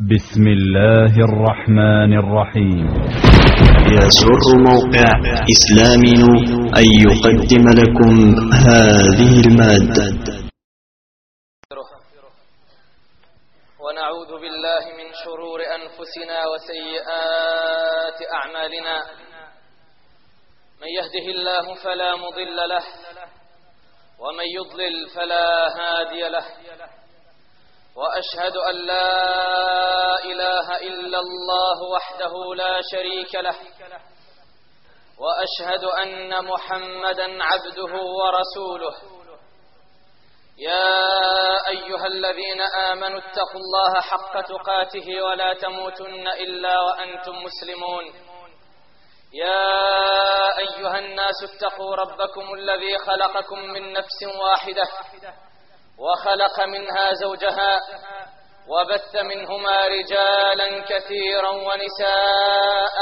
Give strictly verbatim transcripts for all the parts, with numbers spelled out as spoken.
بسم الله الرحمن الرحيم. يسر موقع إسلامي أن يقدم لكم هذه المادة. ونعوذ بالله من شرور أنفسنا وسيئات أعمالنا. من يهده الله فلا مضل له، ومن يضلل فلا هادي له. وأشهد أن لا إله إلا الله وحده لا شريك له، وأشهد أن محمدا عبده ورسوله. يا أيها الذين آمنوا اتقوا الله حق تقاته ولا تموتن إلا وأنتم مسلمون. يا أيها الناس اتقوا ربكم الذي خلقكم من نفس واحدة، وخلق منها زوجها، وبث منهما رجالا كثيرا ونساء.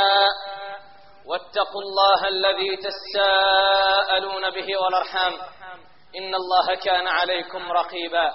واتقوا الله الذي تساءلون به والأرحام، إن الله كان عليكم رقيبا.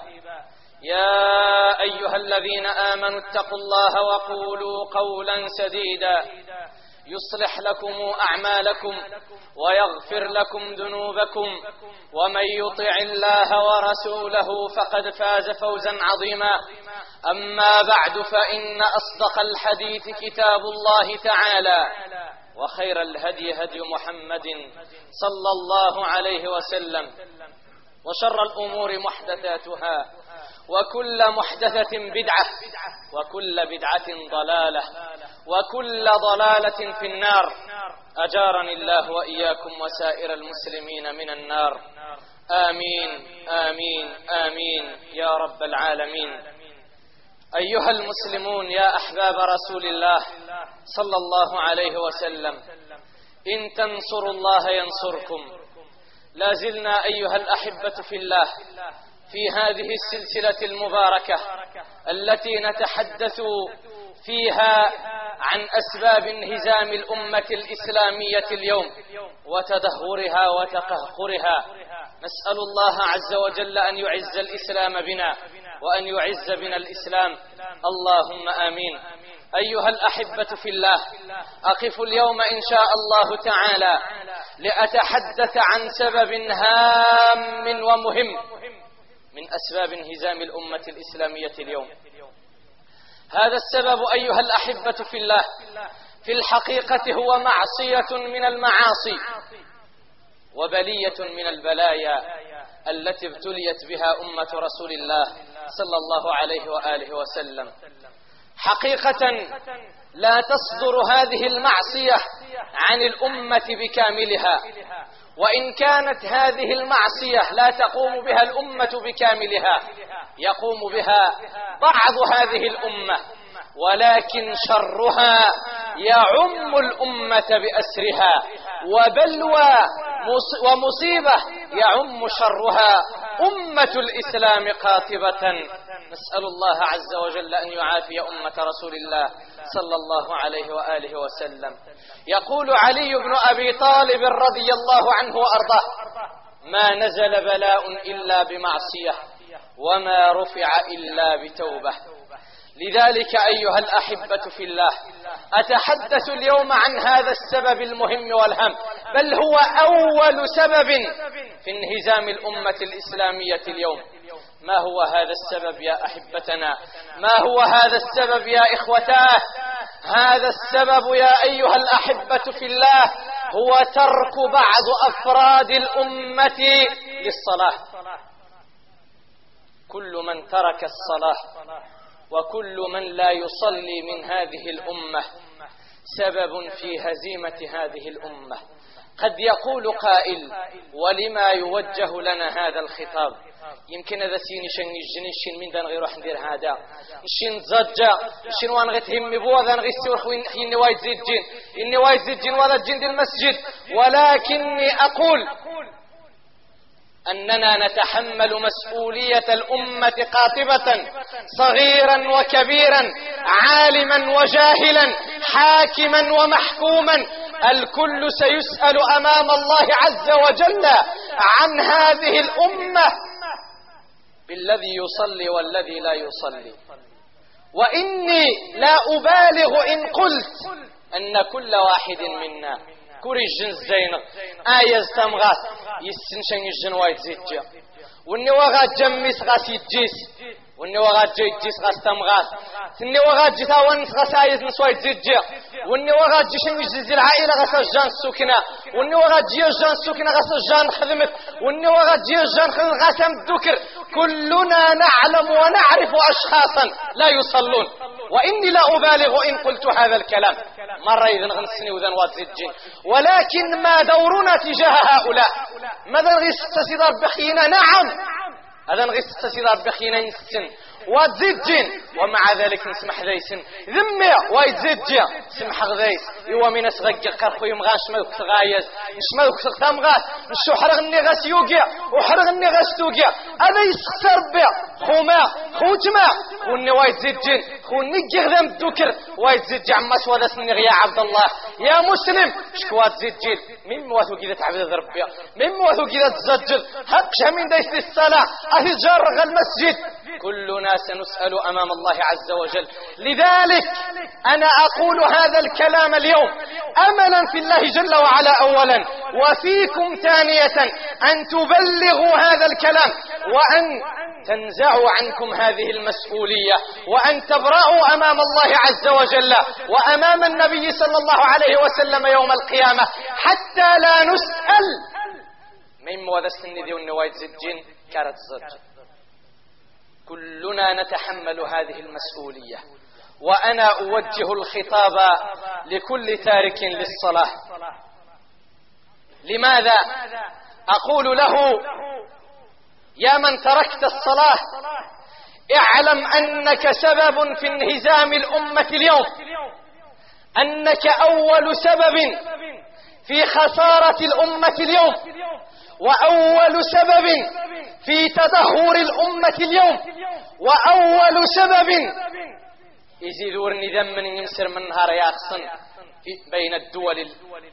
يا أيها الذين آمنوا اتقوا الله وقولوا قولا سديدا يصلح لكم أعمالكم ويغفر لكم ذنوبكم، ومن يطع الله ورسوله فقد فاز فوزا عظيما. أما بعد، فإن أصدق الحديث كتاب الله تعالى، وخير الهدي هدي محمد صلى الله عليه وسلم، وشر الأمور محدثاتها، وكل محدثة بدعة، وكل بدعة ضلالة، وكل ضلالة في النار. أجارني الله وإياكم وسائر المسلمين من النار. آمين آمين آمين يا رب العالمين. أيها المسلمون، يا أحباب رسول الله صلى الله عليه وسلم، إن تنصروا الله ينصركم. لا زلنا أيها الأحبة في الله في هذه السلسلة المباركة التي نتحدث فيها عن أسباب انهزام الأمة الإسلامية اليوم وتدهورها وتقهقرها. نسأل الله عز وجل أن يعز الإسلام بنا وأن يعز بنا الإسلام، اللهم آمين. أيها الأحبة في الله، أقف اليوم إن شاء الله تعالى لأتحدث عن سبب هام ومهم من أسباب انهزام الأمة الإسلامية اليوم. هذا السبب أيها الأحبة في الله في الحقيقة هو معصية من المعاصي، وبلية من البلايا التي ابتليت بها أمة رسول الله صلى الله عليه وآله وسلم. حقيقة لا تصدر هذه المعصية عن الأمة بكاملها، وإن كانت هذه المعصية لا تقوم بها الأمة بكاملها، يقوم بها بعض هذه الأمة، ولكن شرها يعم الأمة بأسرها، وبلوى ومصيبة يعم شرها أمة الإسلام قاطبة. نسأل الله عز وجل أن يعافي أمة رسول الله صلى الله عليه وآله وسلم. يقول علي بن أبي طالب رضي الله عنه وأرضاه: ما نزل بلاء إلا بمعصية، وما رفع إلا بتوبة. لذلك أيها الأحبة في الله، أتحدث اليوم عن هذا السبب المهم والهم، بل هو أول سبب في انهزام الأمة الإسلامية اليوم. ما هو هذا السبب يا أحبتنا؟ ما هو هذا السبب يا إخوتاه؟ هذا السبب يا أيها الأحبة في الله هو ترك بعض أفراد الأمة للصلاة. كل من ترك الصلاة وكل من لا يصلي من هذه الأمة سبب في هزيمة هذه الأمة. قد يقول قائل: ولما يوجه لنا هذا الخطاب؟ يمكن هذا سيني شن الجن الشين من دان غير راح ندير هذا الشين زجا الشين وان غتهم بوا ذان غيسور خوين حين وايد زيد جن إني وايد زيد جن ولا جن دي المسجد. ولكني أقول أننا نتحمل مسؤولية الأمة قاطبة، صغيرا وكبيرا، عالما وجاهلا، حاكما ومحكوما. الكل سيسأل أمام الله عز وجل عن هذه الأمة بالذي يصلي والذي لا يصلي، وإني لا أبالغ إن قلت أن كل واحد منا كوري الجن الزينة آية تمغات يسنشن الجن وايد زيتجا واني وغاد جميس غاس يجيس واني وغاد جي يجيس غاس تمغات اني وغاد جيتا وانس غاس آيز نسوايد زيتجا واني وغاد جيشن يجزي العائلة غاس الجان السكنة واني وغاد جي الجان السكنة غاس الجان خدمت واني وغاد جي الجان خدمت غاس الذكر. كلنا نعلم ونعرف أشخاصا لا يصلون وإني لا أبالغ إن قلت هذا الكلام مرة إذن غنسني وذن واتزجين، ولكن ما دورنا تجاه هؤلاء؟ ماذا نغيس تسيدار بخينا؟ نعم هذا نغيس تسيدار بخينا ينسن واتزجين، ومع ذلك نسمح ذيسن ذمي ويتزجي سمح غذيس يوا من اسغق قرخو يمغاش مالك تغايز مش مالك تغتمغات نشو حرغني غاس يوقع وحرغني غاس توقع هذا يسخسر بيع خوما خوتما وني ويتزجين خوني غذام الذكر ويتزجي عما سوى سني يا عبد الله يا مسلم شكوات زجين من موثو كذا تعبد ربي من موثو كذا تزجل حقش من دايس الصلاة اهي جرغ المسجد. كلنا سنسأل أمام الله عز وجل. لذلك أنا أقول هذا الكلام اليوم أملا في الله جل وعلا أولا وفيكم ثانية أن تبلغوا هذا الكلام وأن تنزعوا عنكم هذه المسؤولية وأن تبرأوا أمام الله عز وجل وأمام النبي صلى الله عليه وسلم يوم القيامة حتى لا نسأل من مواد السندي والنوايد زجين كارت الزج. كلنا نتحمل هذه المسؤولية وأنا أوجه الخطاب لكل تارك للصلاة. لماذا أقول له يا من تركت الصلاة اعلم أنك سبب في انهزام الأمة اليوم، أنك أول سبب في خسارة الأمة اليوم وأول سبب في تدهور الأمة اليوم وأول سبب يزيدور نذم من ينسر من نهار ياخصن بين الدول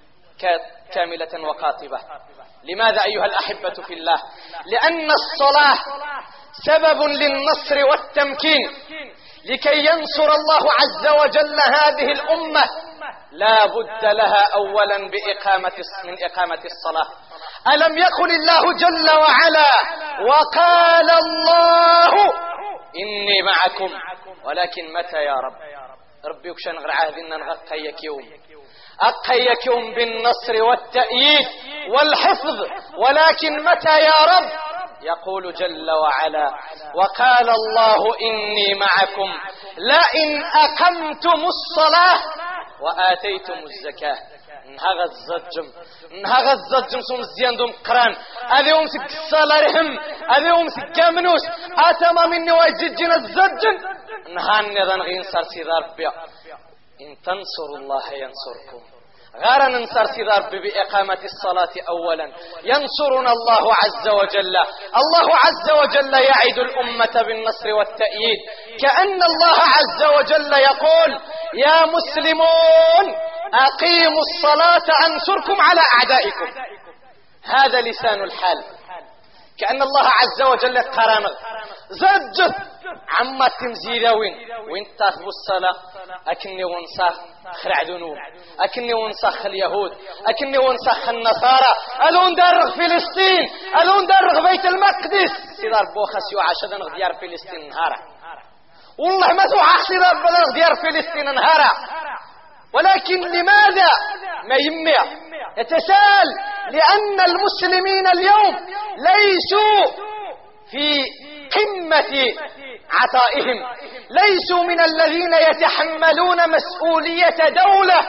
كاملة وقاطبة. لماذا أيها الأحبة في الله؟ لأن الصلاة سبب للنصر والتمكين. لكي ينصر الله عز وجل هذه الأمة لا بد لها أولا بإقامة من إقامة الصلاة. ألم يقل الله جل وعلا وقال الله إني معكم ولكن متى يا رب؟ ربي يكشن غير عهدنا نغقيك يوم أقيك يوم بالنصر والتأييد والحفظ، ولكن متى يا رب؟ يقول جل وعلا وقال الله إني معكم لئن أقمتم الصلاة وآتيتم الزكاة. نهغ الزجم نهغ الزجم سوم زيان دوم قران هذه ومسك الصلاة هذه ومسك كامنوس أتما مني ويججنا الزجن نهاني ذا نغين صار سيدار بيا. إن تنصروا الله ينصركم غير ننصر سيدار بإقامة الصلاة أولا ينصرنا الله عز وجل. الله عز وجل يعد الأمة بالنصر والتأييد كأن الله عز وجل يقول يا مسلمون أقيموا الصلاة أنصركم على أعدائكم. هذا لسان الحال كأن الله عز وجل قرن زج عما تمزيلوين وين تاخذوا الصلاة أكني ونسخ خرع ذنوب أكني ونسخ اليهود أكني ونسخ النصارى ألون درغ فلسطين ألون درغ بيت المقدس سيدار بوخس يعاشد نغ ديار فلسطين نهارا والله ما توعى سيدار بلغ ديار فلسطين نهارا. ولكن لماذا ما يمع يتساءل؟ لأن المسلمين اليوم ليسوا في قمة عطائهم، ليسوا من الذين يتحملون مسؤولية دولة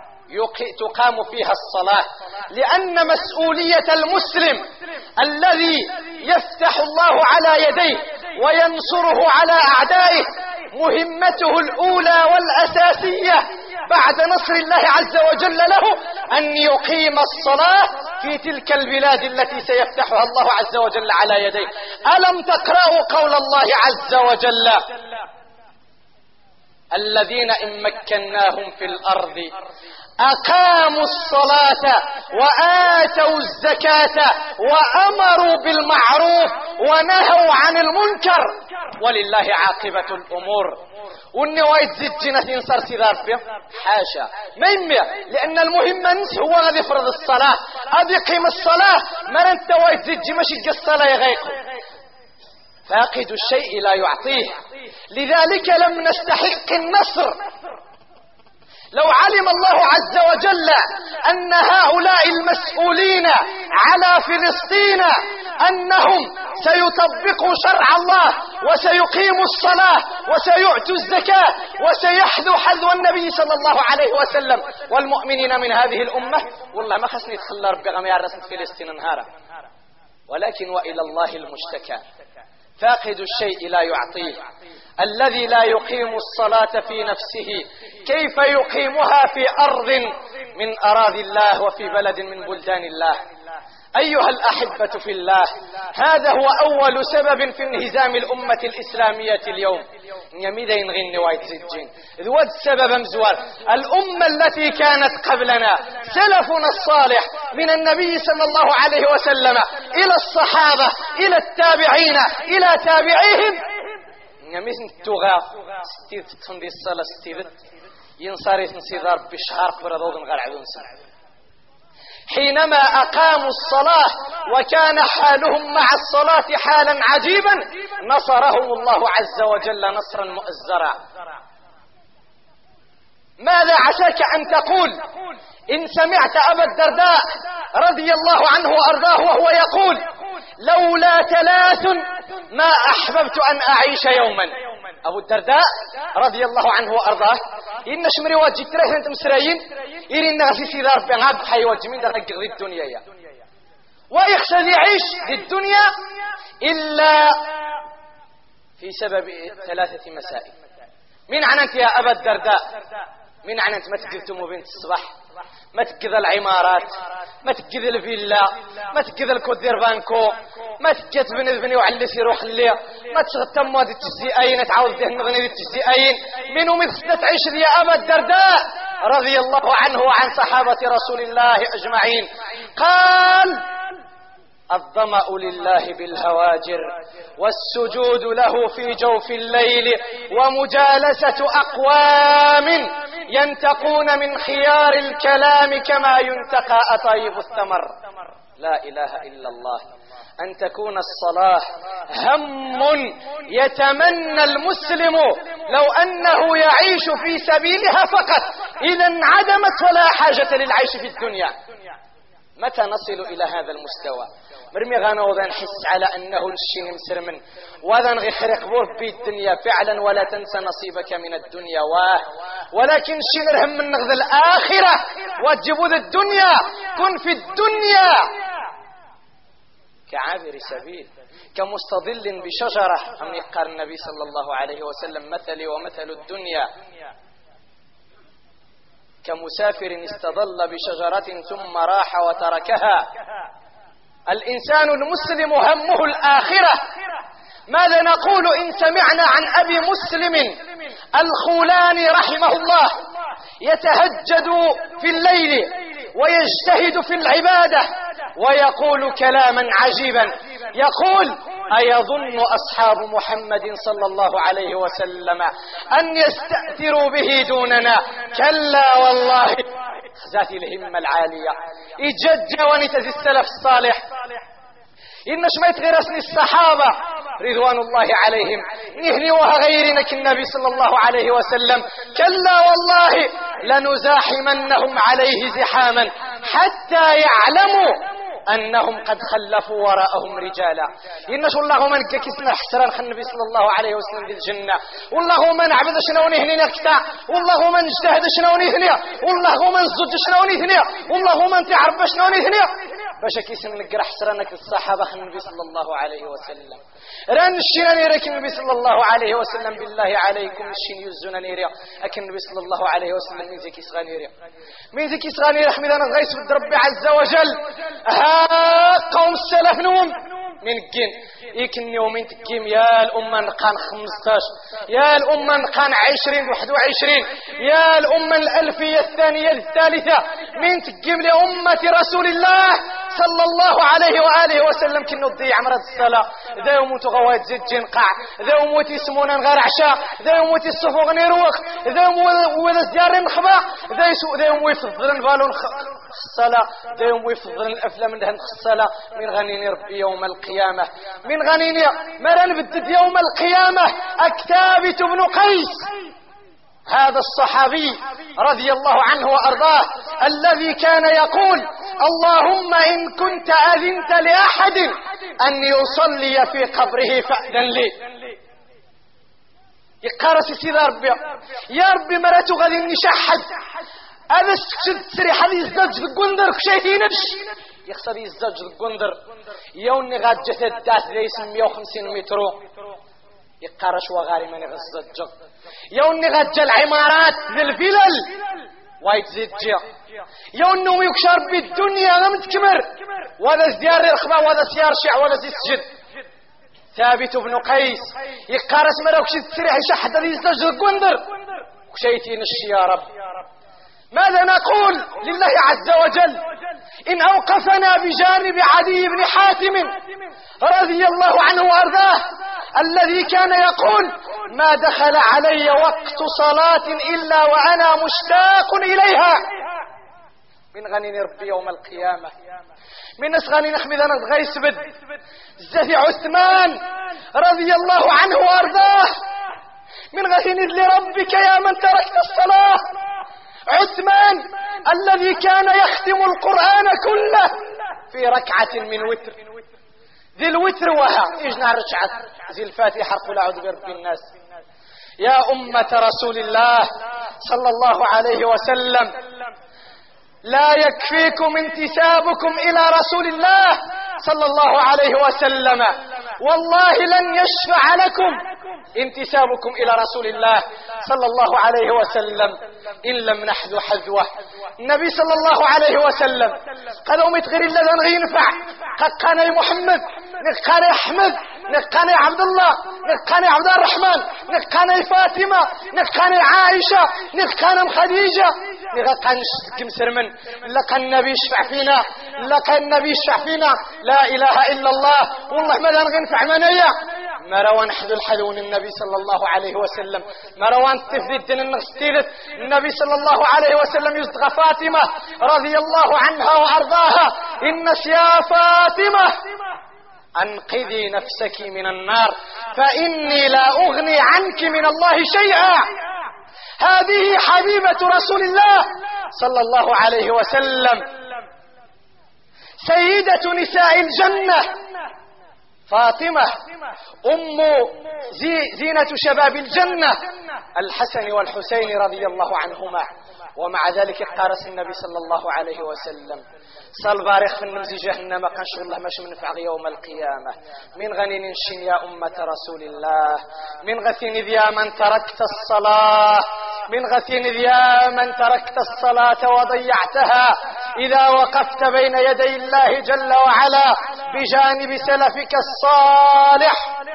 تقام فيها الصلاة. لأن مسؤولية المسلم الذي يفتح الله على يديه وينصره على أعدائه مهمته الأولى والأساسية بعد نصر الله عز وجل له أن يقيم الصلاة في تلك البلاد التي سيفتحها الله عز وجل على يديه. ألم تقرأوا قول الله عز وجل الذين إن مكناهم في الأرض أقاموا الصلاة وآتوا الزكاة وأمروا بالمعروف ونهوا عن المنكر ولله عاقبة الأمور. والنوايا تزيد جينا تنصر سيدار فيه حاشا ما يميع، لأن المهم ننس هو غادي يفرض الصلاة، غادي يقيم الصلاة، ما انت وايد تزيد جي ماشي يجي الصلاة يغيقه. فاقد الشيء لا يعطيه، لذلك لم نستحق النصر. لو علم الله عز وجل أن هؤلاء المسؤولين على فلسطين أنهم سيطبقوا شرع الله وسيقيموا الصلاة وسيؤتوا الزكاة وسيحذو حذو النبي صلى الله عليه وسلم والمؤمنين من هذه الأمة، والله ما خصني يتخلى ربي غمي رسمت فلسطين نهارا. ولكن وإلى الله المشتكى. فاقد الشيء لا يعطيه، الذي لا يقيم الصلاة في نفسه كيف يقيمها في أرض من أراضي الله وفي بلد من بلدان الله؟ أيها الأحبة في الله، هذا هو أول سبب في انهزام الأمة الإسلامية اليوم. يميدين غني وايد زجين ذو السبب مزوار. الأمة التي كانت قبلنا سلفنا الصالح من النبي صلى الله عليه وسلم إلى الصحابة إلى التابعين إلى تابعيهم، يميزن التغا ستيد تنضي الصلاة ستيد ينصاري تنصيدار بشهار قبر ضوضن غير عدون سنة. حينما أقاموا الصلاة وكان حالهم مع الصلاة حالا عجيبا نصرهم الله عز وجل نصرا مؤزرا. ماذا عساك أن تقول إن سمعت أبا الدرداء رضي الله عنه وأرضاه وهو يقول: لولا ثلاث ما أحببت أن أعيش يوما. أبو الدرداء رضي الله عنه وأرضاه إن شمري واجي تراه أنت مسرايين إيرين نغسي سيدة ربي غاب حي واجي من دغق ذي الدنيا يا ويخشى يعيش ذي الدنيا إلا في سبب ثلاثة مسائل. من عنت يا أبا الدرداء؟ من عنت ما تقذتم بنت الصباح، ما تقذ العمارات، ما تقذ الفيلا، ما تقذ الكودير بانكو، ما تقذ بن بني وعلس يروح اللي ما تشغتم هذه التجزئين تعاود به نغني هذه التجزئين. منو مثل تعيش يا أبا الدرداء رضي الله عنه وعن صحابة رسول الله أجمعين؟ قال: الظمأ لله بالهواجر والسجود له في جوف الليل ومجالسة أقوام ينتقون من خيار الكلام كما ينتقى أطيب الثمر. لا إله إلا الله. أن تكون الصلاة هم يتمنى المسلم لو أنه يعيش في سبيلها فقط، إذا انعدمت ولا حاجة للعيش في الدنيا. متى نصل إلى هذا المستوى؟ مرمي غانا وذا نحس على أنه الشين مسر من وذا نغي خرق بور في الدنيا فعلا، ولا تنسى نصيبك من الدنيا واه. ولكن الشين رهم من نغذ الآخرة وتجبوذ الدنيا. كن في الدنيا كعابر سبيل، كمستظل بشجرة. أم يقال النبي صلى الله عليه وسلم: مثلي ومثل الدنيا كمسافر استظل بشجرة ثم راح وتركها. الإنسان المسلم همه الآخرة. ماذا نقول إن سمعنا عن أبي مسلم الخولاني رحمه الله يتهجد في الليل ويجتهد في العبادة ويقول كلاما عجيبا، يقول: أيظن أصحاب محمد صلى الله عليه وسلم أن يستأثروا به دوننا؟ كلا والله. ذات الهمة العالية إجد ونتز السلف الصالح إن شميت غير اسم الصحابة رضوان الله عليهم نهنوها غيرنك النبي صلى الله عليه وسلم. كلا والله لنزاحمنهم عليه زحاما حتى يعلموا أنهم قد خلفوا وراءهم رجالا. إن شاء الله من كيسنا حسران خل النبي صلى الله عليه وسلم في الجنة. والله من عبد شنو نهني نكتا، والله من اجتهد شنو نهني، والله من زد شنو نهني، والله من تعرف شنو نهني. باش كيسن نقرا حسرانك الصحابة خل النبي صلى الله عليه وسلم. ران الشين نيرك النبي صلى الله عليه وسلم بالله عليكم الشين يزونا نيريا أكن النبي صلى الله عليه وسلم من ذيك صغيريا من ذيك صغيريا حمد أنا غيس بد ربي عز وجل. ها قوم السلف نوم من الجن يكن يومين تكيم يا الأمة نقان خمستاش، يا الأمة نقان عشرين واحد وعشرين، يا الأمة الألفية الثانية الثالثة من تكيم لأمة رسول الله صلى الله عليه وآله وسلم كنو تضيع عمرة الصلاة ذا يموت غوات زيت جنقع ذا يموت يسمونا نغير عشاء ذا يموت الصفوغ نيروخ ذا يموت الزيار نخبع ذا يسوء ذا يموت يفضل نفالون الصلاة ذا يموت يفضل الأفلام من الصلاة من غنيني ربي يوم القيامة من غنيني مرن بدد يوم القيامة أكتابت بن قيس هذا الصحابي رضي الله عنه وأرضاه الذي كان يقول اللهم إن كنت أذنت لأحد أن يصلي في قبره فأذن لي. يقارس سيد ربي يا ربي مراتو غادي نشحد هذا تسري حديث الزوج في القندر كشيتينش يخسر الزوج في القندر يوني غاد جثد دات ليس مئة وخمسين مترو يقارش وغاري من الزوج يوني غاد جا العمارات للفلل ويتزيد جا يوني ويكشر بالدنيا لم تكمر ولا زيار الرخبة ولا سيار شع ولا سجد. ثابت بن قيس يقارس مراوكش تسريح يشحد هذه الزوج القندر وشيتين يا رب. ماذا نقول لله عز وجل إن أوقفنا بجانب عدي بن حاتم رضي الله عنه وأرضاه الذي كان يقول ما دخل علي وقت صلاة إلا وأنا مشتاق إليها من غني ربي يوم القيامة من أسغاني نحمد أنا غيس بد زهي عثمان رضي الله عنه وأرضاه من غني لربك يا من تركت الصلاة. عثمان الذي كان يختم القرآن كله في ركعة من وتر ذي الوتر وها إجنا رجعت ذي الفاتحة قل أعوذ برب الناس. يا أمة رسول الله صلى الله عليه وسلم لا يكفيكم انتسابكم إلى رسول الله صلى الله عليه وسلم والله لن يشفع لكم انتسابكم إلى رسول الله صلى الله عليه وسلم إن لم نحذو حذوه. النبي صلى الله عليه وسلم قالوا متغير إلا ذا ينفع قال محمد نقال أحمد نقال عبد الله نقال عبد الرحمن نقال فاطمة نقال عائشة نقال خديجة نقال نشتكي مسرمن لقى النبي يشفع فينا لقى النبي يشفع فينا لا إله إلا الله والله ما نغنفع منايا مروان حذو الحذون النبي صلى الله عليه وسلم مروان تفدد النغستيلت النبي صلى الله عليه وسلم يصدغ فاطمة رضي الله عنها وأرضاها إنس يا فاطمة أنقذي نفسك من النار فإني لا أغني عنك من الله شيئا. هذه حبيبة رسول الله صلى الله عليه وسلم سيدة نساء الجنة فاطمة أم زي زينة شباب الجنة الحسن والحسين رضي الله عنهما. ومع ذلك قارس النبي صلى الله عليه وسلم صل بارخ في النمزي جهنم قنشر الله مش منفع يوم القيامة من غني ننشن يا أمة رسول الله من غثين يا من تركت الصلاة من غثين يا من تركت الصلاة وضيعتها إذا وقفت بين يدي الله جل وعلا بجانب سلفك الصالح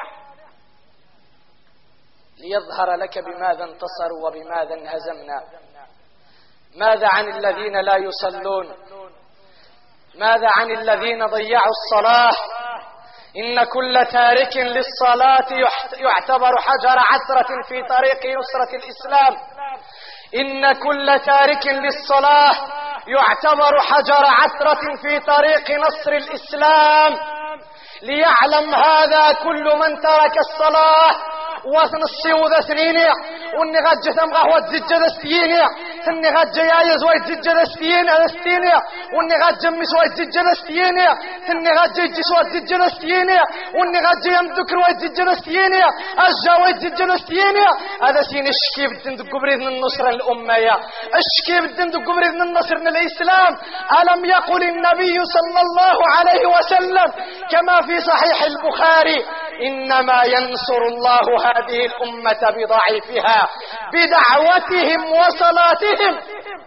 ليظهر لك بماذا انتصروا وبماذا انهزمنا. ماذا عن الذين لا يصلون؟ ماذا عن الذين ضيعوا الصلاة؟ إن كل تارك للصلاة يعتبر حجر عثرة في طريق نصرة الإسلام. إن كل تارك للصلاة يعتبر حجر عثرة في طريق نصر الإسلام. ليعلم هذا كل من ترك الصلاة وثنصي وذا ثنيني واني غاد جثم غهوة زجة ستيني ثني غاد جيايز وايد زجة ستيني ستيني واني غاد جمس وايد زجة ستيني ثني غاد جيجس وايد زجة ستيني واني غاد جيام ذكر وايد زجة ستيني أجا وايد زجة ستيني. هذا سين الشكي بدن دقو بريد من النصر الأمة الشكي بدن دقو بريد من النصر الإسلام. ألم يقل النبي صلى الله عليه وسلم كما في صحيح البخاري إنما ينصر الله هذه الأمة بضعيفها بدعوتهم وصلاتهم.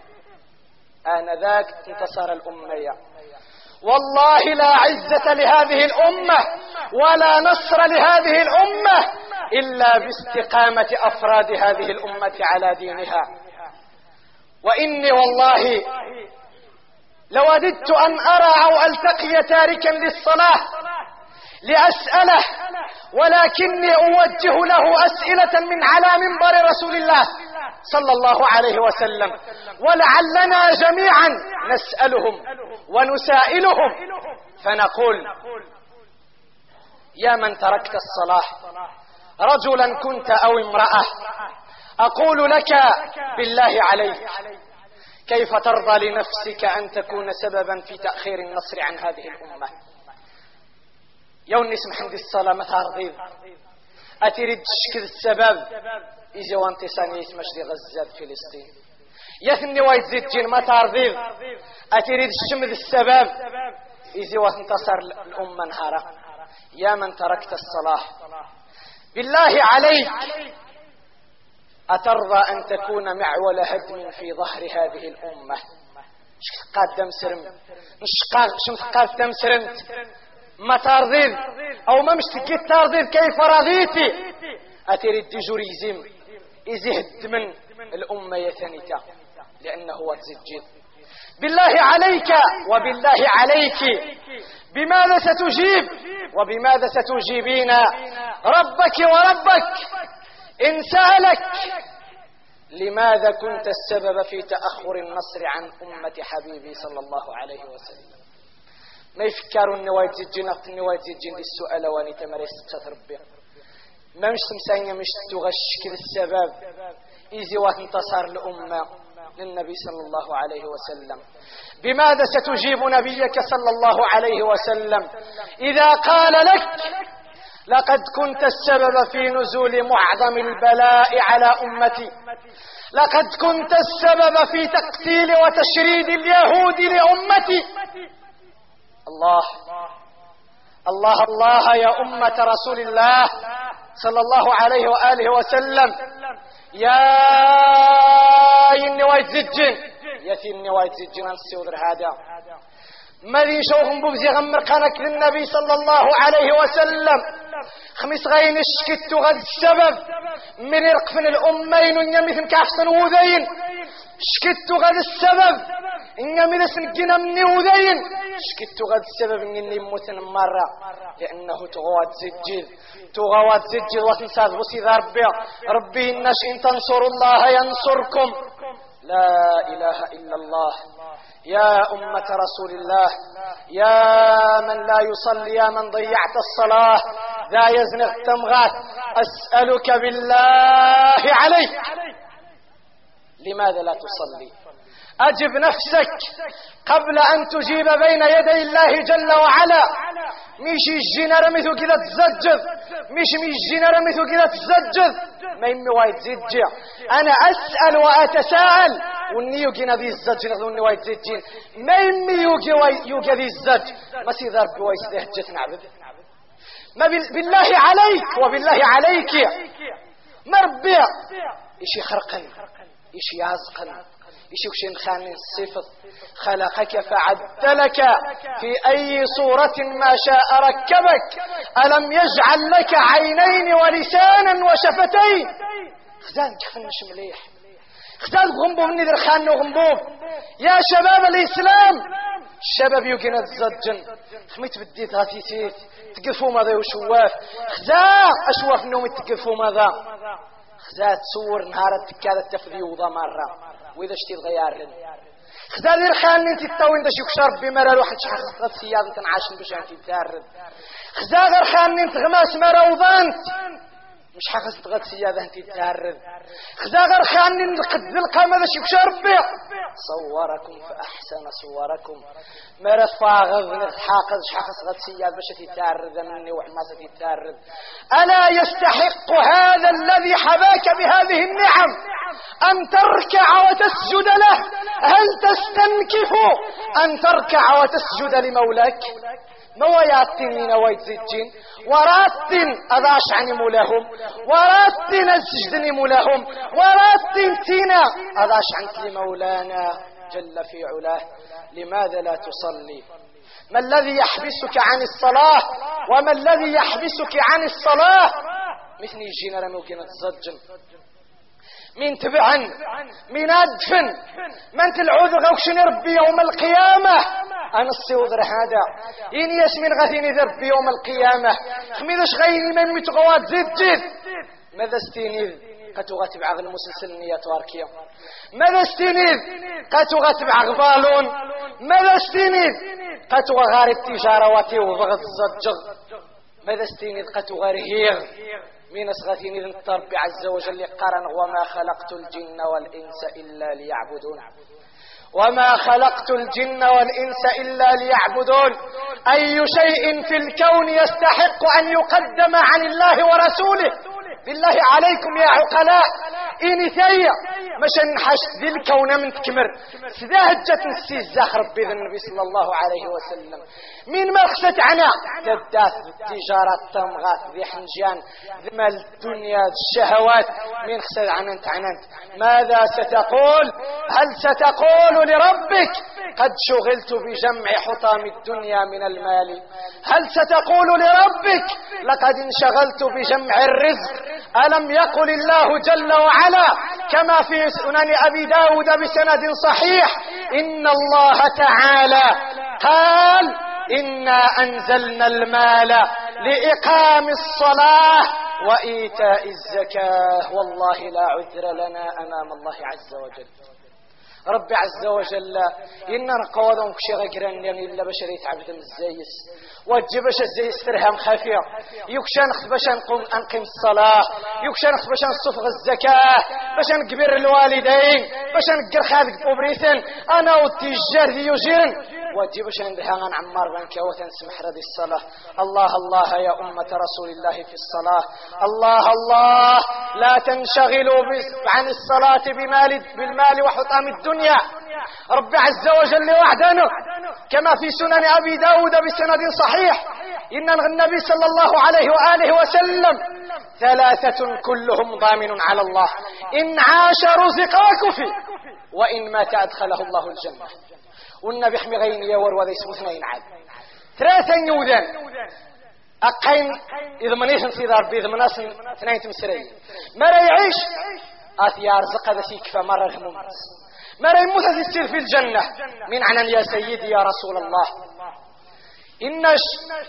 آنذاك انتصر الأمة. والله لا عزة لهذه الأمة ولا نصر لهذه الأمة إلا باستقامة أفراد هذه الأمة على دينها. وإني والله لوددت أن أرى أو ألتقي تاركا للصلاة لأسأله، ولكني أوجه له أسئلة من على منبر رسول الله صلى الله عليه وسلم، ولعلنا جميعا نسألهم ونسائلهم فنقول: يا من تركت الصلاة رجلا كنت أو امرأة، أقول لك بالله عليك كيف ترضى لنفسك أن تكون سببا في تأخير النصر عن هذه الأمة؟ يوم نسمح عندي الصلاة ما ترضي أتريد تشكل السبب إذا وانتصانية مجد غزة فلسطين يثني ويتزيد جين ما ترضي أتريد الشمذ السبب إذا وانتصر الأمة نهارا. يا من تركت الصلاة بالله عليك أترضى أن تكون معول هدم في ظهر هذه الأمة؟ قادم سرم نشقاق شمس قادم سرمت ما ترضيد أو ما مشتكيت ترضيد كيف رضيتي؟ أتريد جوريزم إذا هد من الأمة يثنيك لأنه هو تزجد. بالله عليك وبالله عليك بماذا ستجيب وبماذا ستجيبين ربك وربك إن سألك لماذا كنت السبب في تأخر النصر عن أمة حبيبي صلى الله عليه وسلم؟ ما يفكروا النوايت الجن أخت النوايت الجن للسؤال واني تمارس تتربي ما مش تمسانيا مش تغشك السبب إذي وانتصر الأمة للنبي صلى الله عليه وسلم. بماذا ستجيب نبيك صلى الله عليه وسلم إذا قال لك لقد كنت السبب في نزول معظم البلاء على أمتي، لقد كنت السبب في تقتيل وتشريد اليهود لأمتي؟ الله الله الله يا أمة رسول الله صلى الله عليه وآله وسلم، يا النوايت زجن يا في النوايت زجن السيودر هذا ماذي شوهم بوزي غمر قنك للنبي صلى الله عليه وسلم خميس غين الشكت غد السبب من يرقفن الأمين ونيمثن كأحسن وذين شكت غد السبب إن من سنقنا مني وذين شكت غد السبب إني موتن مرة لأنه تغوات زجل تغوات زجل وتنساذ بسيذ ربي ربي إنش إن تنصروا الله ينصركم. لا إله إلا الله. يا أمة رسول الله يا من لا يصلي يا من ضيعت الصلاة ذا يزنغ تمغات أسألك بالله عليك لماذا لا تصلي؟ أجب نفسك قبل أن تجيب بين يدي الله جل وعلا. مش الجنة رميثو كذا تزجد مش مش الجنة رميثو كذا تزجد ما يمي وايد زجع. أنا أسأل وأتساءل وني يوجينا ذي الزج نغذوني وايد زجين ما يمي يوجي يوجي ذي الزج ما سيذار بوايس ذي هجة نعبد ما بالله عليك وبالله عليك مربيع إشي خرقا إشي يازقا إشي وشين خان الصفت خلقك فعدلك في أي صورة ما شاء ركبك ألم يجعل لك عينين ولسانا وشفتين خزان كفنش مليح خزان غنبوب نذر خان وغنبوب. يا شباب الإسلام الشباب يوقنا الزجن خميت بديت غثيثيت تقفوا ماذا وشواف خزان أشواف نوم تقفوا ماذا خزان تصور نهارة تكادة تفذي وضا مرة وإذا اشتي الغيار خذا ذي الخان انت التوين دا شوك بمرا الواحد شحخ غد سياد انت نعاشن باش انت تارد خذا ذي الخان انت غماس مرا وضانت مش حخص غد سياد انت تارد خذا ذي الخان انت قد القامة دا شوك شربي صوركم فأحسن صوركم مرا فاغذ نتحاقذ شحخص غد سياد باش انت تارد مني وحماسة تارد. ألا يستحق هذا الذي حباك بهذه النعم أن تركع وتسجد له؟ هل تستنكف أن تركع وتسجد لمولاك؟ موياتين نويت زجين وراتين أذاش عن مولهم وراتين السجد مولهم وراتين تينا أذاش عنك لمولانا جل في علاه. لماذا لا تصلي؟ ما الذي يحبسك عن الصلاة وما الذي يحبسك عن الصلاة؟ مثل الجنر ممكن تزجن من تبعا من أدفن من تلعوذ غوشن ربي يوم القيامة أنا السيوذر هذا إن يسمين غثيني ربي يوم القيامة خميدش غيني من متغوات زيد جيد ماذا استينيذ قد غاتب عغل مسلسل نيات واركيا ماذا استينيذ قد غاتب عغبالون ماذا استينيذ قد غارب تجارة واتي وضغط الزجغ ماذا استينيذ قد غارهيغ من أسغثين إذن الرب عز وجل قرن وما خلقت الجن والإنس إلا ليعبدون وما خلقت الجن والإنس إلا ليعبدون. أي شيء في الكون يستحق أن يقدم عن الله ورسوله؟ بالله عليكم يا عقلاء إني ثيا مش نحش ذي الكون من تكمر سذاهجة السيزاخ ربي ذا النبي صلى الله عليه وسلم من ما خشت عنا تداث التجارة تمغاث ذي حنجان ذي مال الدنيا الشهوات من خشت عننت عننت ماذا ستقول؟ هل ستقول لربك قد شغلت بجمع حطام الدنيا من المال؟ هل ستقول لربك لقد انشغلت بجمع الرزق؟ ألم يقل الله جل وعلا كما في سنن أبي داود بسند صحيح إن الله تعالى قال إنا أنزلنا المال لإقام الصلاة وإيتاء الزكاة والله لا عذر لنا أمام الله عز وجل. ربي عز وجل إننا نقوضهم كشي غيران يعني إلا باش يتعبد الزيس وتجي باش الزيس ترهم خفية يكشى نخذ باش نقوم أنقيم الصلاة يكشى نخذ باش نصفغ الزكاة باش نكبر الوالدين باش نقر خاذك بوبريثن أنا والتجار ذي يجيرن وتجي باش ندها نعمر بانك وتنسمح رضي الصلاة. الله الله يا أمة رسول الله في الصلاة الله الله لا تنشغلوا عن الصلاة بمال بالمال وحطام الدنيا. رب عز وجل وحدنا كما في سنن أبي داود بسند صحيح إن النبي صلى الله عليه وآله وسلم ثلاثة كلهم ضامن على الله إن عاش رزق وكفي وإن مات أدخله الله الجنة. والنبي حمي غين يور وذي اسمه اثنين عاد ثلاثة يوذان أقين إذا منيش نصيدار بإذا مناس اثنين تمسرين مرة يعيش آثي أرزق هذا سيكفى مرة الممتز مرة يموت يصير في الجنة من عنان يا سيدي يا رسول الله إنش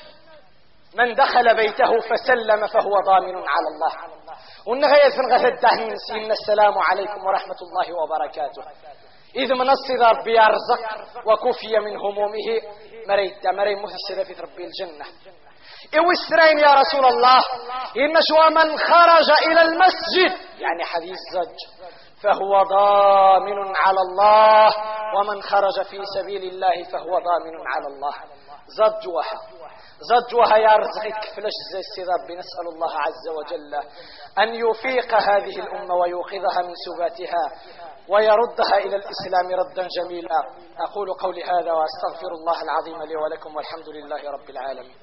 من دخل بيته فسلم فهو ضامن على الله والنغاية فنغث الدهن إن السلام عليكم ورحمة الله وبركاته. إذ من الصغار بيرزق وكفي من همومه مريد مريد مثل في ربي الجنة. إو السرين يا رسول الله إنش ومن خرج إلى المسجد يعني حديث زج فهو ضامن على الله ومن خرج في سبيل الله فهو ضامن على الله. زجوها زجوها يا رزقك فلش زي السيداب بنسأل الله عز وجل أن يفيق هذه الأمة ويوقظها من سباتها ويردها إلى الإسلام ردا جميلا. أقول قولي هذا وأستغفر الله العظيم لي ولكم والحمد لله رب العالمين.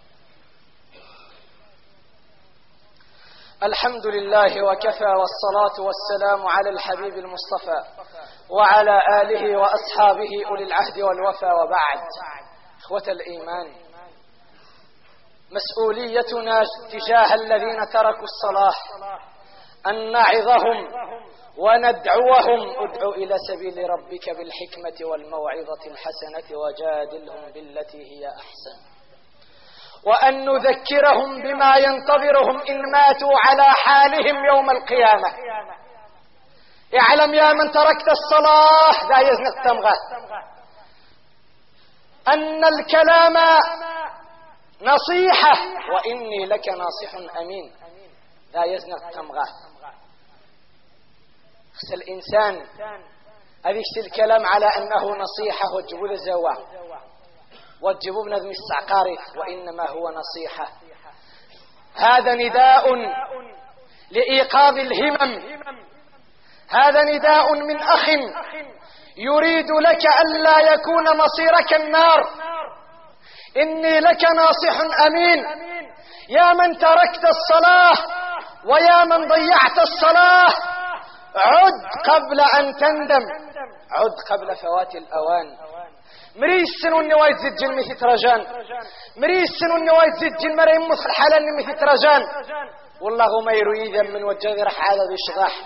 الحمد لله وكفى والصلاة والسلام على الحبيب المصطفى وعلى آله وأصحابه أولي العهد والوفا وبعد. إخوة الإيمان مسؤوليتنا تجاه الذين تركوا الصلاة أن نعظهم وندعوهم ادع إلى سبيل ربك بالحكمة والموعظة الحسنة وجادلهم بالتي هي أحسن وأن نذكرهم بما ينتظرهم إن ماتوا على حالهم يوم القيامة. اعلم يا من تركت الصلاة لا يزن التمغى أن الكلام نصيحة وإني لك ناصح أمين لا يزن التمغى. خس الإنسان هذه الكلام على أنه نصيحة وجبوا الزواء وجبوا بنظم السعقاري وإنما هو نصيحة. هذا نداء لإيقاظ الهمم هذا نداء من أخ يريد لك ألا يكون مصيرك النار. إني لك ناصح أمين يا من تركت الصلاة ويا من ضيعت الصلاة عد قبل أن تندم عد قبل فوات الأوان. مريس سنو النوايت زد جن مثل ترجان مريس سنو النوايت زد جن مريم مثل حلال مثل ترجان والله ما يريد من وجه رح هذا ذي شغاح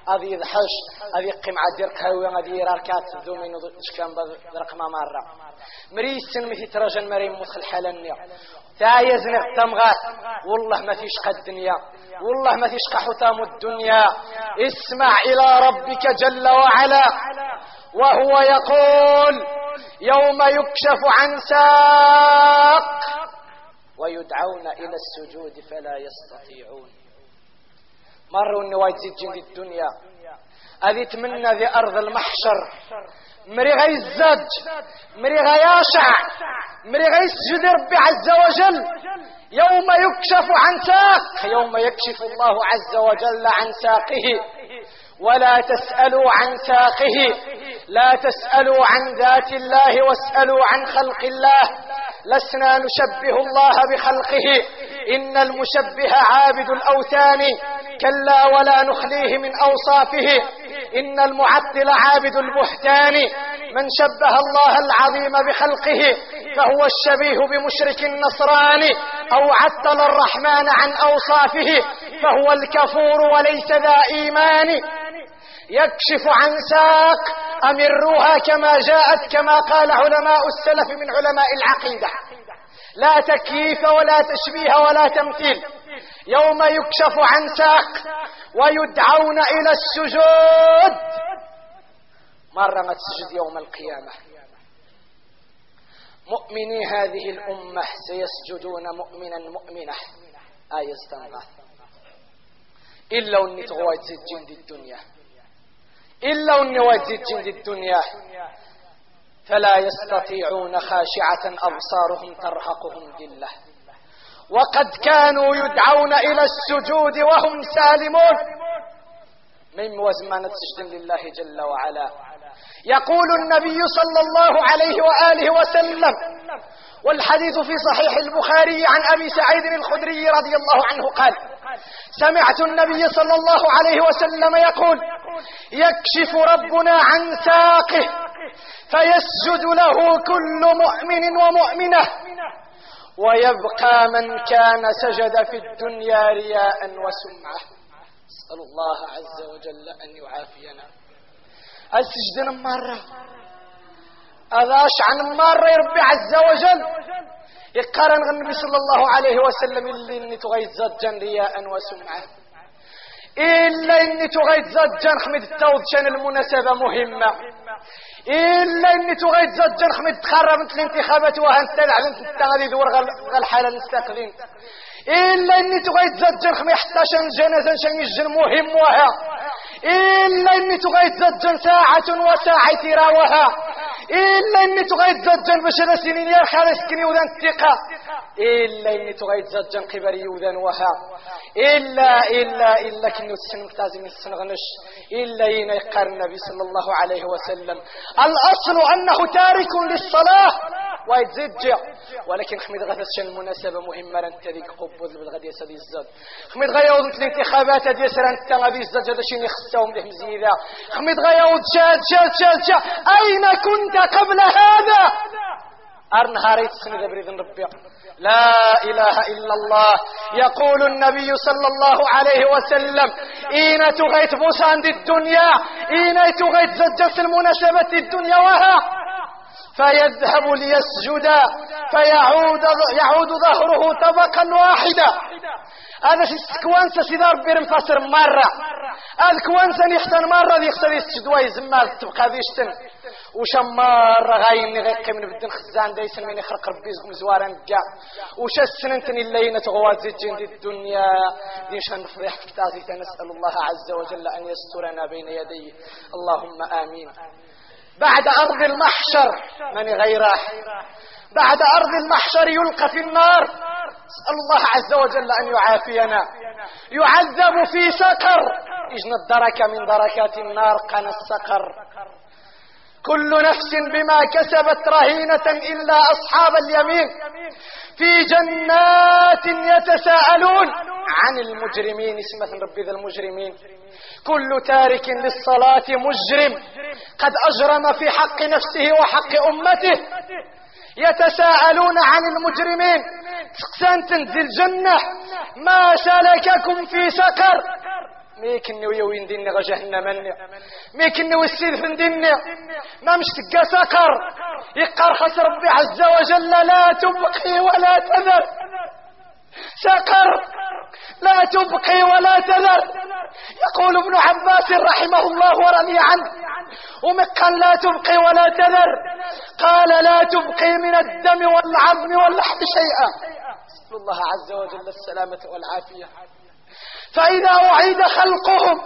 هذه يضحش هذه يقيم عدير قهوي هذه يراركات دومين وشكام برقم مرة مريسن مثل ترجن مريم مدخل حالنيا تايزن التمغات والله ما فيش قد الدنيا والله ما فيش حطام الدنيا. اسمع إلى ربك جل وعلا وهو يقول يوم يكشف عن ساق ويدعون إلى السجود فلا يستطيعون. مروا النوايت زيد جند الدنيا هذه تمنى ذي أرض المحشر مري غيزج مري غياشع مري غيسجد ربي عز وجل يوم يكشف عن ساق يوم يكشف الله عز وجل عن ساقه ولا تسألوا عن ساقه لا تسألوا عن ذات الله واسألوا عن خلق الله لسنا نشبه الله بخلقه إن المشبه عابد الأوثان كلا ولا نخليه من أوصافه إن المعطل عابد البهتان من شبه الله العظيم بخلقه فهو الشبيه بمشرك النصراني أو عطل الرحمن عن أوصافه فهو الكفور وليس ذا إيمان. يكشف عن ساق أمروها كما جاءت كما قال علماء السلف من علماء العقيدة لا تكييف ولا تشبيه ولا تمثيل. يوم يكشف عن ساق ويدعون إلى السجود. مرة ما تسجد يوم القيامة مؤمني هذه الأمة سيسجدون مؤمنا مؤمنة آية استنغاث إلا أني تغوى تزيد جند الدنيا إلا أني وزيد جند الدنيا فلا يستطيعون خاشعة أبصارهم ترهقهم ذلة وقد كانوا يدعون إلى السجود وهم سالمون. من وزمانة سجد لله جل وعلا. يقول النبي صلى الله عليه وآله وسلم والحديث في صحيح البخاري عن أبي سعيد الخدري رضي الله عنه قال سمعت النبي صلى الله عليه وسلم يقول يكشف ربنا عن ساقه فيسجد له كل مؤمن ومؤمنة ويبقى من كان سجد في الدنيا رياء وسمعة. أسأل الله عز وجل أن يعافينا. السجد مرة أذاش عن مرة ربي عز وجل يقارن النبي صلى الله عليه وسلم اللي إني تغيث زجا رياء وسمعة إلا إني تغيث زجا حمد التوض شان المناسبة مهمة إلا إني تغيث زجا حمد تخرب انت الانتخابات وهانت تلعب انت غادي دور غالحالة نستقلين إلا إني تغيث زجا حمد حتى شان الجنازة شان الجن مهم وها إلا إني تغيث زجا ساعة وساعة تراوها إلا إني تغيث زجا بشر سنين يا خالص كني وذان الثقة إلا إني تغيث زجا قبري وذان وها إلا إلا إلا كنو تسن مكتازم السنغنش إلا إن يقار النبي صلى الله عليه وسلم الأصل أنه تارك للصلاة ويتزجع ولكن خميد غثث شان المناسبة مهمة لن تذيك قبوذ بالغد يسدي الزد خميد غيوض الانتخابات دي سران تغذي الزد هذا شين يخصهم له مزيدا خميد غيوض شاد شاد شاد شاد أين كنت قبل هذا أرنهاريت سنة بريد ربي لا إله إلا الله. يقول النبي صلى الله عليه وسلم إين تغيت بوسان دي الدنيا إين تغيت زجس المناسبة الدنيا وها فيذهب ليسجد فيعود يعود ظهره طبقا واحدا. هذا الكوانسة سيدار بيرم فاسر مرة الكوانسة نحتن مرة يختار يسجدوا يزمال تبقى ذيشتن وشمار غاين غيك من بدن خزان دايس من يخرق ربيزكم زواران جا وش السننتن اللينة غوات زي جند الدنيا ديشان نفرح كتازي نسأل الله عز وجل أن يسترنا بين يديه اللهم آمين. بعد أرض المحشر من غيره بعد أرض المحشر يلقى في النار. اسأل الله عز وجل أن يعافينا. يعذب في سقر إجن الدرك من دركات النار قنا السقر. كل نفس بما كسبت رهينة إلا أصحاب اليمين في جنات يتساءلون عن المجرمين. اسمة ربي ذا المجرمين كل تارك للصلاة مجرم قد أجرم في حق نفسه وحق أمته. يتساءلون عن المجرمين سقسان تنزل جنة ما سلككم في سقر ميكني ويوين ديني غجهنم مني ميكني والسيد من ديني ما مش تقى سكر يقار خس ربي عز وجل لا تبقي ولا تذر سكر لا تبقي ولا تذر. يقول ابن عباس رحمه الله ورضي عنه ومكان لا تبقي ولا تذر قال لا تبقي من الدم والعظم واللحم شيئا. نسأل الله عز وجل السلامة والعافية. فإذا أعيد خلقهم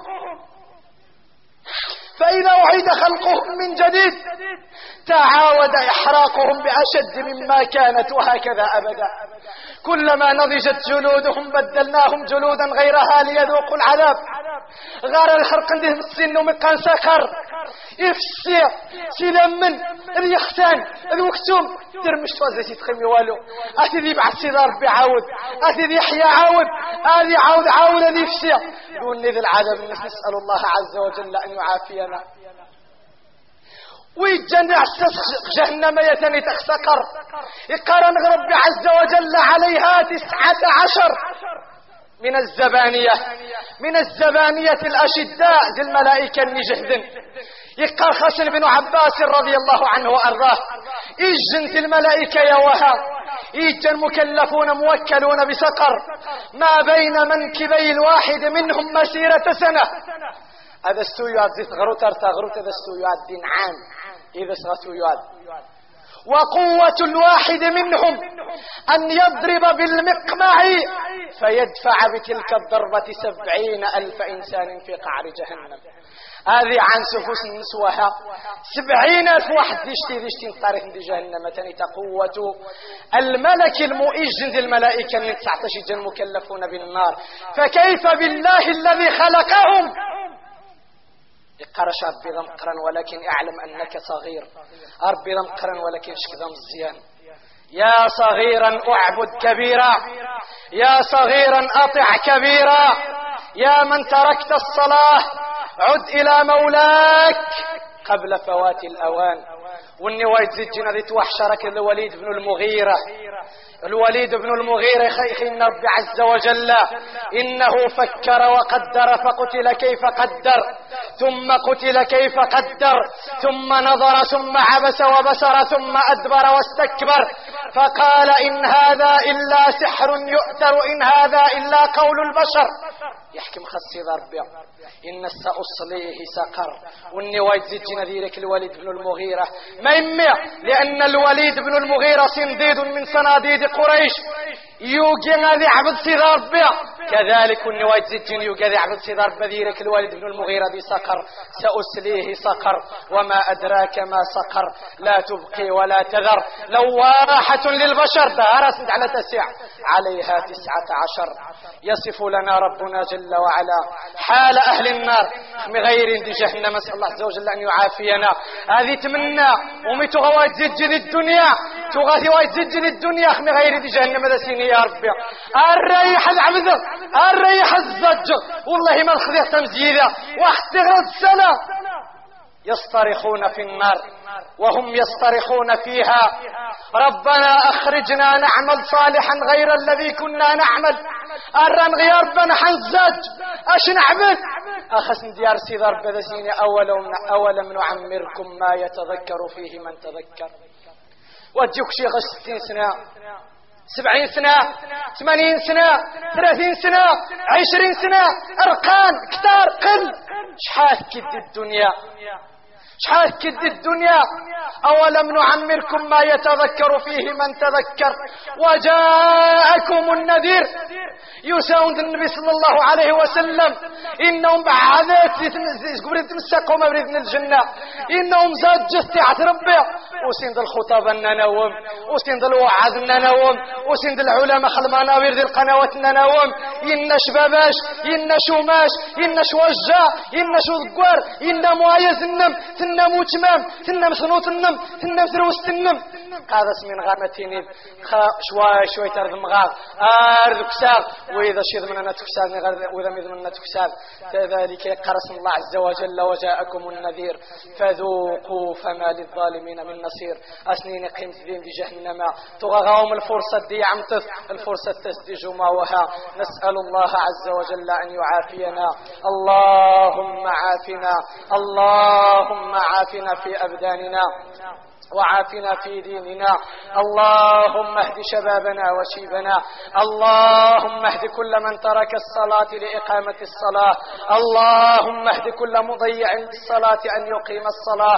فإذا أعيد خلقهم من جديد تعاود إحراقهم بأشد مما كانت وهكذا أبدا. كلما نضجت جلودهم بدلناهم جلودا غيرها ليذوقوا العذاب. غار الخرق عنده السن ومكان سكر يفسي سيلمن اليختان الوكتوم ترمش توزيتي تخمي والو أتي ذي بعد سيدار بعاود أتي ذي حيا عاود أذي عاود عاود ذي يفسي دون ذي العذاب. نسأل الله عز وجل أن يعافينا. ويجنع جهنم يتني تخسكر يقارن ربي عز وجل عليها تسعة عشر من الزبانية من الزبانية الأشداء ذي الملائكة النجهدن. يقال خسن بن عباس رضي الله عنه وأرضاه إجن في الملائكة يوها إجن مكلفون موكلون بسقر ما بين منكبي الواحد منهم مسيرة سنة. هذا استويات زيت غروتر تغروت هذا استويات دين عام إذا سغتويات. وقوة الواحد منهم أن يضرب بالمقمع فيدفع بتلك الضربة سبعين ألف إنسان في قعر جهنم. هذه عن سفوس نسوها سبعين ألف واحد ديشتي ديشتي طارق دي جهنم. تاني قوة الملك المؤجن ذي الملائكة اللي تسعتش جن مكلفون بالنار فكيف بالله الذي خلقهم. اقرش ربي ذمقرا ولكن اعلم انك صغير ربي ذمقرا ولكن شكذا مزيان. يا صغيرا اعبد كبيرا يا صغيرا اطع كبيرا يا من تركت الصلاة عد الى مولاك قبل فوات الاوان. واني وايد زجنا ذي توحشرك الوليد بن المغيرة الوليد بن المغيرة خيخين ربي عز وجل إنه فكر وقدر فقتل كيف قدر ثم قتل كيف قدر ثم نظر ثم عبس وبسر ثم أدبر واستكبر فقال إن هذا إلا سحر يؤثر إن هذا إلا قول البشر. يحكم خصي ضربي إن سأصليه سقر. واني وايد زجنا ذيك الوليد بن المغيرة ما يمي لأن الوليد بن المغيرة صنديد من صناديد قريش يوجي هذه عبد صدار بها كذلك واني وايد زجنا يوجي هذه عبد صدار بذيك الوليد بن المغيرة ذي سقر سأصليه سقر وما أدراك ما سقر لا تبقي ولا تذر لواحة للبشر دهرست على تسع عليها تسعة عشر. يصف لنا ربنا جل وعلا حال أهل النار بغير دي جهنم. نسأل الله عز وجل أن يعافينا. هذه تمنى ومي تغوى تزجن الدنيا تغاثي وايد تزجن الدنيا بغير دي جهنم دسيني يا ربي. الريح العبد الريح الزج والله ما الخذية تمزيدة واحتغرد سنة يصطرخون في النار وهم يصطرخون فيها ربنا أخرجنا نعمل صالحا غير الذي كنا نعمل. أرن غيار بنا حنزج أش نعمل أخسن ديار سيدار بذسيني أولم, أولم نعمركم ما يتذكر فيه من تذكر. واديوك شيخ ستين سنة سبعين سنة ثمانين سنة ثلاثين سنة عشرين سنة أرقام كتار قل شحال كد الدنيا شحال كد الدنيا. أولم نعمركم ما يتذكر فيه من تذكر وجاءكم النذير يساوند النبي صلى الله عليه وسلم إنهم بعدت قبرت تمسكوا مبرد الجنة إنهم زاجت ربي وسند الخطاب الننوم وسند الوعظ الننوم وسند العلماء خلمانا ورد القنوات الننوم إن شباباش إن شوماش إن شوجا إن شوذقوار إن موايز النم تنم وتمام تنم ثنوت النم تنم ثروست النم قادس من غامتين شوي شوي ترد مغار ارد كساب واذا شيض مننا تكساب واذا ميض مننا تكساب كذلك قرص الله عز وجل وجاءكم النذير فذوقوا فما للظالمين من نصير اسنين قيمت بهم بجهنم تغاهم الفرصه دي عمتث الفرصه تسدج ماوها نسال الله عز وجل ان يعافينا اللهم عافنا اللهم عافنا في ابداننا وعافنا في ديننا اللهم اهد شبابنا وشيبنا اللهم اهد كل من ترك الصلاة لإقامة الصلاة اللهم اهد كل مضيع للصلاة أن يقيم الصلاة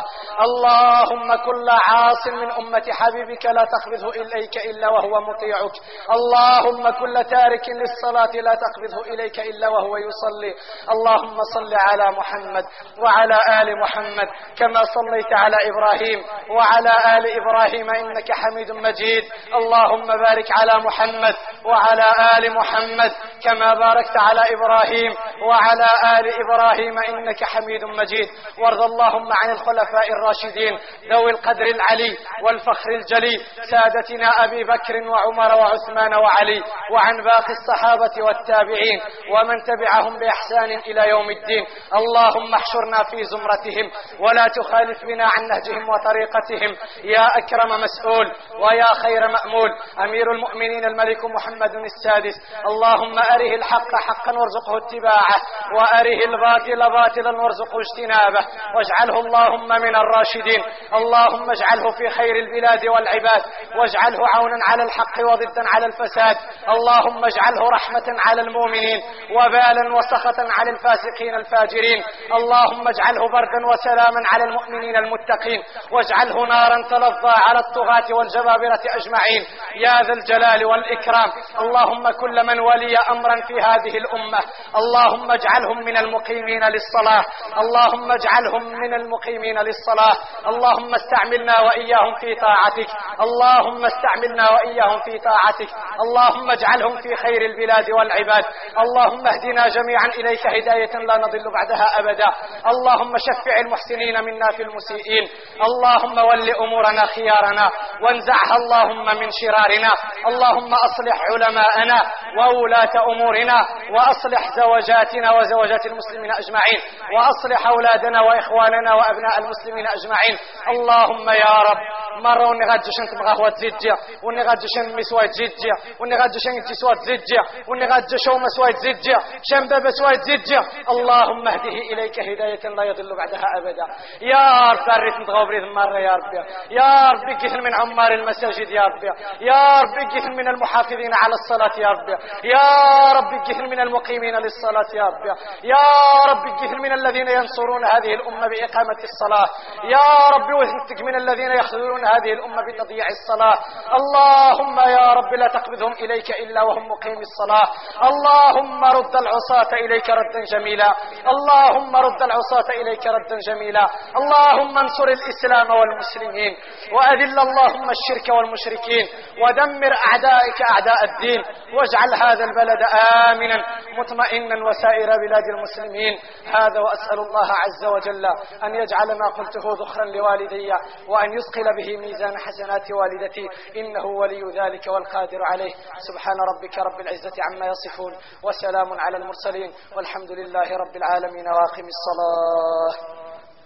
اللهم كل عاص من أمة حبيبك لا تقبضه إليك إلا وهو مطيعك اللهم كل تارك للصلاة لا تقبضه إليك إلا وهو يصلي اللهم صل على محمد وعلى آل محمد كما صليت على إبراهيم وعلى على آل إبراهيم إنك حميد مجيد اللهم بارك على محمد وعلى آل محمد كما باركت على إبراهيم وعلى آل إبراهيم إنك حميد مجيد وارض اللهم عن الخلفاء الراشدين ذوي القدر العلي والفخر الجلي سادتنا أبي بكر وعمر وعثمان وعلي وعن باقي الصحابة والتابعين ومن تبعهم بإحسان إلى يوم الدين اللهم احشرنا في زمرتهم ولا تخالف بنا عن نهجهم وطريقتهم يا أكرم مسؤول ويا خير مأمول أمير المؤمنين الملك محمد السادس اللهم أره الحق حقا وارزقه اتباعه وأره الباطل باطلا وارزقه اجتنابه واجعله اللهم من الراشدين اللهم اجعله في خير البلاد والعباد واجعله عونا على الحق وضدا على الفساد اللهم اجعله رحمة على المؤمنين وبالا وسخطا على الفاسقين الفاجرين اللهم اجعله بردا وسلاما على المؤمنين المتقين واجعله نارا تلظى على الطغاة والجبابرة أجمعين يا ذا الجلال والإكرام اللهم كل من ولي أمرا في هذه الأمة اللهم اجعلهم من المقيمين للصلاة اللهم اجعلهم من المقيمين للصلاة اللهم استعملنا وإياهم في طاعتك اللهم استعملنا وإياهم في طاعتك اللهم اجعلهم في خير البلاد والعباد اللهم اهدنا جميعا إليك هداية لا نضل بعدها أبدا اللهم شفع المحسنين منا في المسيئين اللهم ول أمورنا خيارنا وانزعها اللهم من شرارنا اللهم أصلح علماءنا وولاة أمورنا وأصلح زوجاتنا وزوجات المسلمين أجمعين وأصلح أولادنا وإخواننا وأبناء المسلمين أجمعين اللهم يا رب مرة ونغادش انت مغاوة زيجة ونغادش مسوات زيجة ونغادش انت سوات زيجة ونغادش مسوات زيجة شنباب سوات زيجة اللهم اهده إليك هداية لا يضل بعدها أبدا يا رب الرثم تغوبريد مرة يا رب يا رب اجعل من عمار المساجد يا رب يا رب اجعل من المحافظين على الصلاة يا رب يا رب اجعل من المقيمين للصلاة يا رب يا رب اجعل من الذين ينصرون هذه الأمة بإقامة الصلاة يا رب وثنتك من الذين يخذلون هذه الأمة بتضييع الصلاة اللهم يا رب لا تقبضهم إليك إلا وهم مقيم الصلاة اللهم رد العصاة إليك ردا جميلا اللهم رد العصاة إليك ردا جميلا اللهم انصر الإسلام والمسلمين وأذل اللهم الشرك والمشركين ودمر أعدائك أعداء الدين واجعل هذا البلد آمنا مطمئنا وسائر بلاد المسلمين هذا وأسأل الله عز وجل أن يجعل ما قلته ذخرا لوالدي وأن يثقل به ميزان حسنات والدتي إنه ولي ذلك والقادر عليه سبحان ربك رب العزة عما يصفون وسلام على المرسلين والحمد لله رب العالمين واقم الصلاة.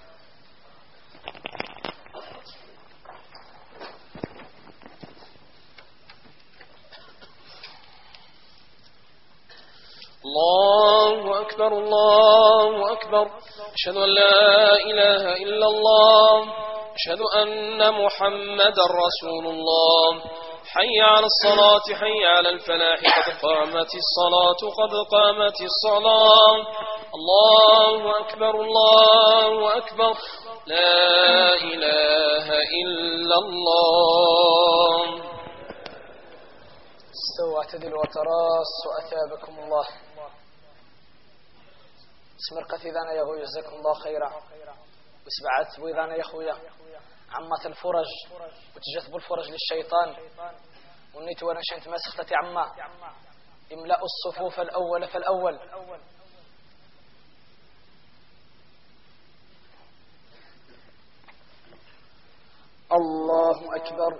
الله أكبر الله أكبر أشهد أن لا إله إلا الله أشهد أن محمد رسول الله حي على الصلاة حي على الفلاح قد قامت الصلاة قد قامت الصلاة الله أكبر الله أكبر لا إله إلا الله. استووا اعتدلوا وتراصوا أثابكم الله. اسمر قثيذانا يا أخويا جزاكم الله خيرا وسبعت بويذانا يا أخويا عمات الفرج وتجذبوا الفرج للشيطان ونيت وانا شنت مسختي عما املأ الصفوف الأول فالأول. أكبر.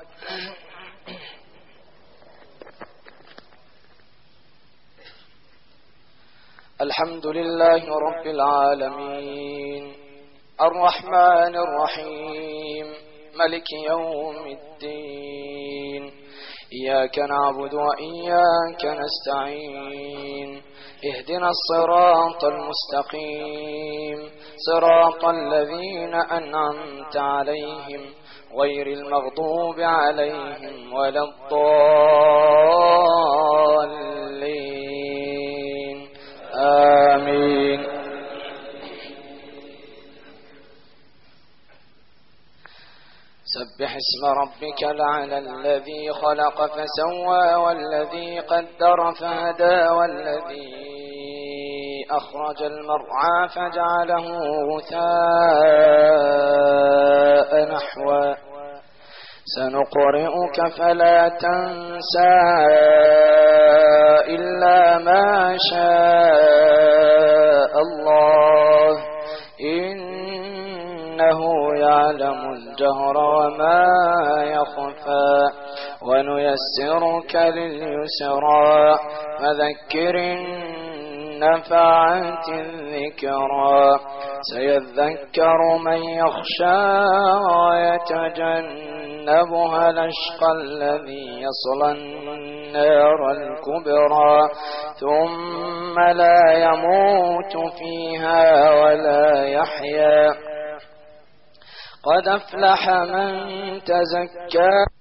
الحمد لله رب العالمين الرحمن الرحيم ملك يوم الدين، إياك نعبد وإياك نستعين، اهدنا الصراط المستقيم صراط الذين أنعمت عليهم غير المغضوب عليهم ولا الضالين آمين. سبح اسم ربك الأعلى الذي خلق فسوى والذي قدر فهدى والذي أخرج المرعى فجعله غثاء نحوا سنقرئك فلا تنسى إلا ما شاء الله إنه يعلم الجهر وما يخفى ونيسرك لليسرى فذكر نفعت الذكرى سيذكر من يخشى ويتجنبها الأشقى الذي يصلى النار الكبرى ثم لا يموت فيها ولا يحيا قد أفلح من تزكى